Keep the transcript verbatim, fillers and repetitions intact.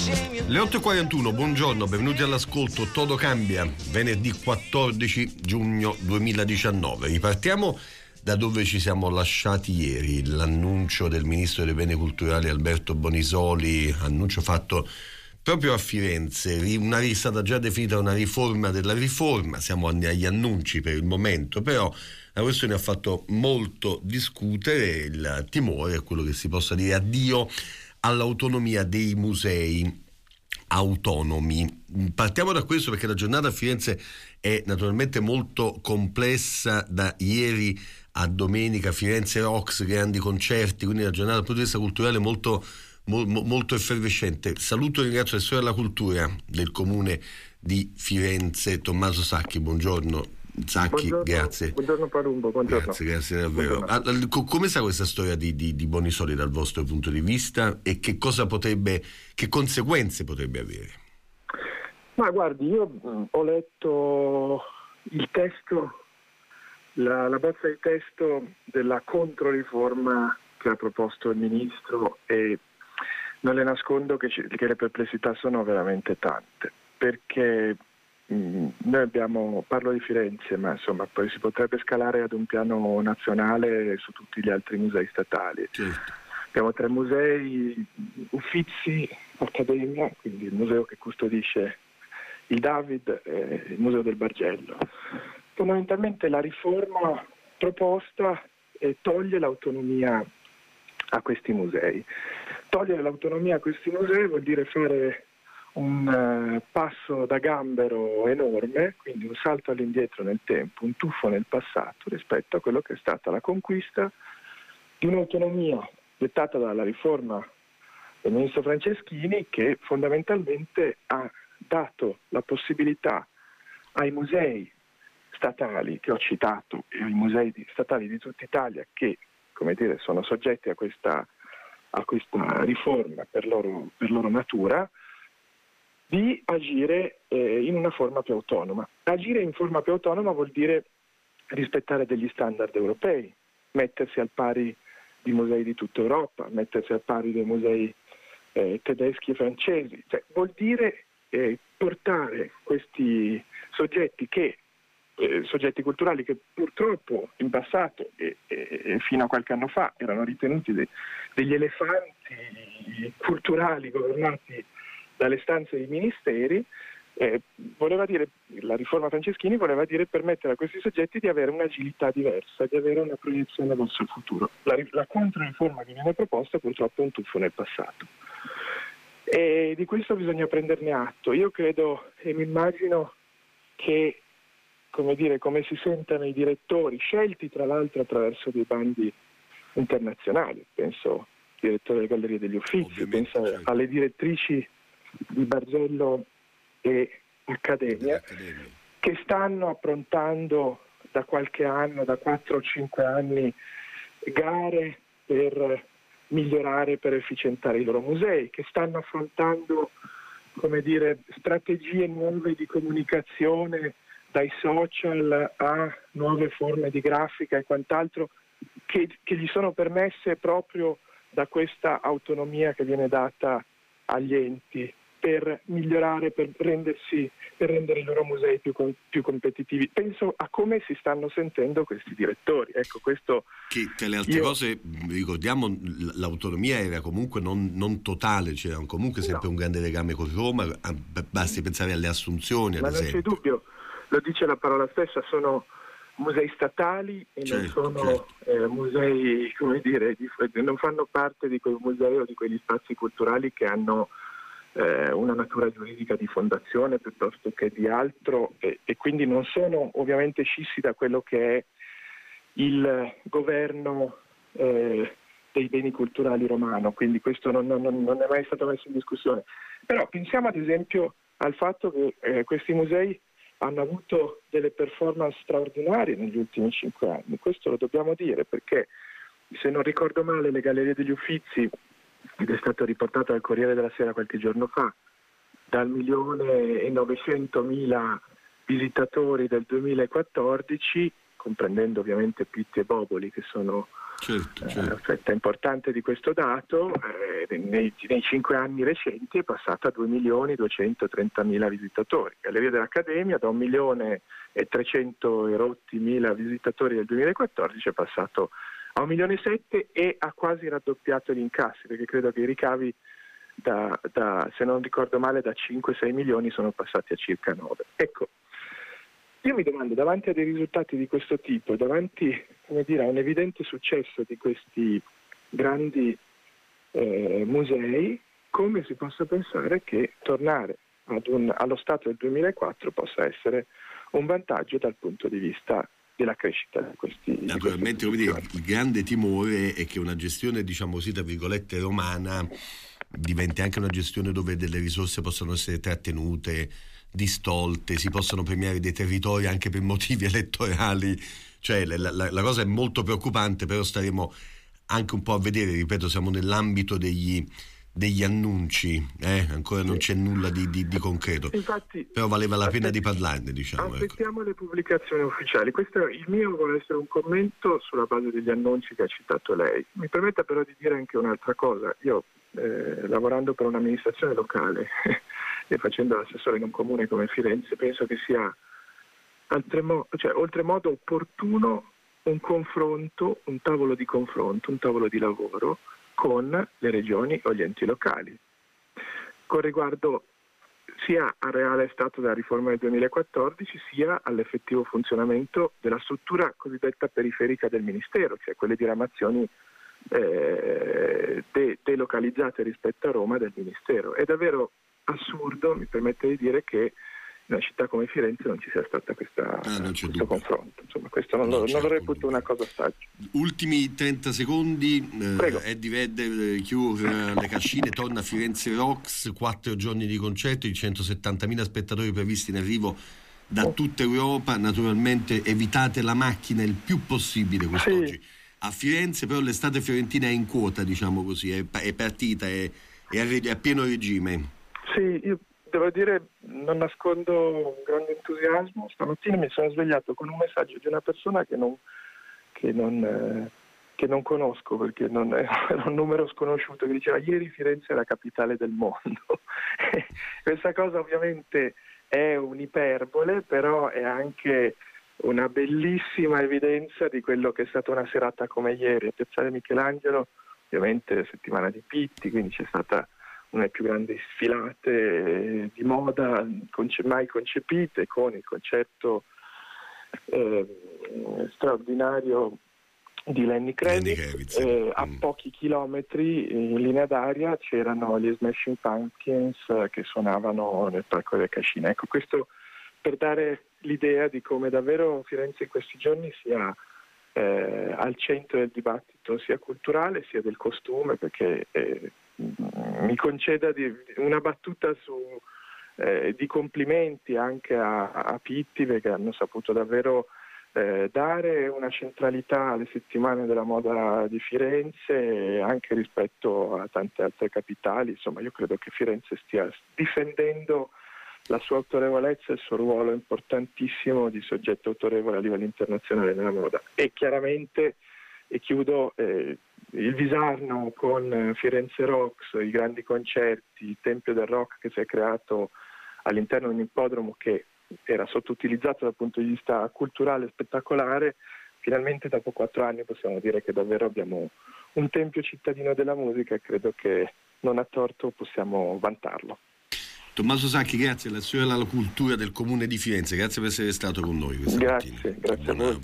Le otto e quarantuno, buongiorno, benvenuti all'ascolto. Todo cambia, venerdì quattordici giugno duemiladiciannove. Ripartiamo da dove ci siamo lasciati ieri, l'annuncio del ministro dei beni culturali Alberto Bonisoli, annuncio fatto proprio a Firenze, una, è stata già definita una riforma della riforma, siamo agli annunci per il momento, però la questione ha fatto molto discutere, il timore è quello che si possa dire addio all'autonomia dei musei autonomi. Partiamo da questo perché la giornata a Firenze è naturalmente molto complessa, da ieri a domenica, Firenze Rocks, grandi concerti, quindi la giornata dal punto di vista culturale molto, mo, molto effervescente. Saluto e ringrazio l'assessore alla cultura del comune di Firenze, Tommaso Sacchi, buongiorno. Sacchi, buongiorno, grazie. Buongiorno Palumbo, buongiorno. Grazie, grazie davvero. Ah, come sta questa storia di, di, di Bonisoli dal vostro punto di vista e che cosa potrebbe, che conseguenze potrebbe avere? Ma guardi, io mh, ho letto il testo, la, la bozza di testo della controriforma che ha proposto il ministro e non le nascondo che, ci, che le perplessità sono veramente tante, perché Mm, noi abbiamo, parlo di Firenze, ma insomma poi si potrebbe scalare ad un piano nazionale su tutti gli altri musei statali. Certo. Abbiamo tre musei, Uffizi, Accademia, quindi il museo che custodisce il David e il museo del Bargello. Fondamentalmente la riforma proposta eh, toglie l'autonomia a questi musei. Togliere l'autonomia a questi musei vuol dire fare un uh, passo da gambero enorme, quindi un salto all'indietro nel tempo, un tuffo nel passato rispetto a quello che è stata la conquista di un'autonomia dettata dalla riforma del ministro Franceschini, che fondamentalmente ha dato la possibilità ai musei statali che ho citato e ai musei di, statali di tutta Italia che, come dire, sono soggetti a questa, a questa riforma per loro, per loro natura, di agire eh, in una forma più autonoma. Agire in forma più autonoma vuol dire rispettare degli standard europei, mettersi al pari di musei di tutta Europa, mettersi al pari dei musei eh, tedeschi e francesi, cioè, vuol dire eh, portare questi soggetti che eh, soggetti culturali che purtroppo in passato e, e, e fino a qualche anno fa erano ritenuti de, degli elefanti culturali governati dalle stanze dei ministeri, eh, voleva dire, la riforma Franceschini voleva dire permettere a questi soggetti di avere un'agilità diversa, di avere una proiezione verso il futuro. La, la controriforma che viene proposta purtroppo è un tuffo nel passato. E di questo bisogna prenderne atto. Io credo e mi immagino che, come dire, come si sentano i direttori, scelti tra l'altro attraverso dei bandi internazionali, penso al direttore delle Gallerie degli Uffizi, Ovviamente, penso certo. alle direttrici di Bargello e Accademia, che stanno approntando da qualche anno, da quattro o cinque anni, gare per migliorare, per efficientare i loro musei, che stanno affrontando, come dire, strategie nuove di comunicazione, dai social a nuove forme di grafica e quant'altro, che, che gli sono permesse proprio da questa autonomia che viene data agli enti per migliorare, per rendersi, per rendere i loro musei più, più competitivi. Penso a come si stanno sentendo questi direttori. Ecco, questo che tra le altre io... cose, ricordiamo, l'autonomia era comunque non, non totale, c'era comunque sempre no. un grande legame con Roma, basti pensare alle assunzioni, ad Ma non esempio. c'è dubbio, lo dice la parola stessa, sono musei statali e certo, non sono certo. eh, musei, come dire, di, non fanno parte di quei musei o di quegli spazi culturali che hanno eh, una natura giuridica di fondazione piuttosto che di altro e, e quindi non sono ovviamente scissi da quello che è il governo eh, dei beni culturali romano, quindi questo non, non, non è mai stato messo in discussione. Però pensiamo ad esempio al fatto che eh, questi musei hanno avuto delle performance straordinarie negli ultimi cinque anni, questo lo dobbiamo dire perché, se non ricordo male, le Gallerie degli Uffizi, ed è stato riportato dal Corriere della Sera qualche giorno fa, dal milione e novecentomila visitatori del duemilaquattordici comprendendo ovviamente Pitti e Boboli, che sono certo, certo. Eh, fetta importante di questo dato, eh, nei, nei cinque anni recenti è passata a due milioni duecentotrentamila visitatori. Galleria dell'Accademia, da un milione e trecento e rotti mila visitatori del duemilaquattordici, è passato a un milione e sette e ha quasi raddoppiato gli incassi, perché credo che i ricavi da, da se non ricordo male da cinque sei milioni sono passati a circa nove. Ecco, io mi domando, davanti a dei risultati di questo tipo, davanti, come dire, a un evidente successo di questi grandi eh, musei, come si possa pensare che tornare ad un, allo stato del duemilaquattro possa essere un vantaggio dal punto di vista della crescita di questi. Naturalmente, come dire, il grande timore è che una gestione, diciamo così, tra virgolette, romana diventi anche una gestione dove delle risorse possono essere trattenute, distolte, si possono premiare dei territori anche per motivi elettorali, cioè la, la, la cosa è molto preoccupante, però staremo anche un po' a vedere, ripeto, siamo nell'ambito degli, degli annunci, eh? ancora non c'è nulla di, di, di concreto. Infatti, però valeva la pena di parlarne, diciamo. Aspettiamo ecco. le pubblicazioni ufficiali. Questo, il mio vuole essere un commento sulla base degli annunci che ha citato lei. Mi permetta però di dire anche un'altra cosa. Io, eh, lavorando per un'amministrazione locale e facendo l'assessore in un comune come Firenze, penso che sia oltremo- cioè, oltremodo opportuno un confronto, un tavolo di confronto, un tavolo di lavoro con le regioni o gli enti locali, con riguardo sia al reale stato della riforma del duemilaquattordici, sia all'effettivo funzionamento della struttura cosiddetta periferica del Ministero, cioè quelle diramazioni eh, de- delocalizzate rispetto a Roma del Ministero. È davvero assurdo, mi permette di dire, che in una città come Firenze non ci sia stata questa, ah, questo dubbio. confronto. Insomma, questo non, non, lo, non lo reputo una cosa saggia. Ultimi trenta secondi, eh, Eddie Vedder, Cure, Le Cascine, torna a Firenze Rocks, quattro giorni di concerto, i centosettantamila spettatori previsti in arrivo da oh. tutta Europa. Naturalmente evitate la macchina il più possibile quest'oggi. Sì. A Firenze però l'estate fiorentina è in quota, diciamo così, è, è partita, è, è, a, è a pieno regime. Sì, io devo dire, non nascondo un grande entusiasmo. Stamattina mi sono svegliato con un messaggio di una persona che non, che non, eh, che non conosco, perché non è, era un numero sconosciuto, che diceva: ieri Firenze è la capitale del mondo. Questa cosa ovviamente è un'iperbole, però è anche una bellissima evidenza di quello che è stata una serata come ieri. A Piazzale Michelangelo, ovviamente settimana di Pitti, quindi c'è stata una delle più grandi sfilate di moda mai concepite, con il concerto eh, straordinario di Lenny Kravitz. Eh, a mm. pochi chilometri in linea d'aria c'erano gli Smashing Pumpkins eh, che suonavano nel Parco delle Cascine. Ecco, questo per dare l'idea di come davvero Firenze in questi giorni sia eh, al centro del dibattito sia culturale sia del costume, perché eh, mi conceda di, una battuta su, eh, di complimenti anche a, a Pitti, perché hanno saputo davvero eh, dare una centralità alle settimane della moda di Firenze anche rispetto a tante altre capitali. Insomma, io credo che Firenze stia difendendo la sua autorevolezza e il suo ruolo importantissimo di soggetto autorevole a livello internazionale nella moda. E chiaramente, e chiudo, eh, il Visarno con Firenze Rocks, i grandi concerti, il Tempio del Rock che si è creato all'interno di un ippodromo che era sottoutilizzato dal punto di vista culturale e spettacolare, finalmente dopo quattro anni possiamo dire che davvero abbiamo un tempio cittadino della musica e credo che non a torto possiamo vantarlo. Tommaso Sacchi, grazie, l'assessore alla cultura del Comune di Firenze, grazie per essere stato con noi questa grazie, mattina. Grazie Buona, a voi.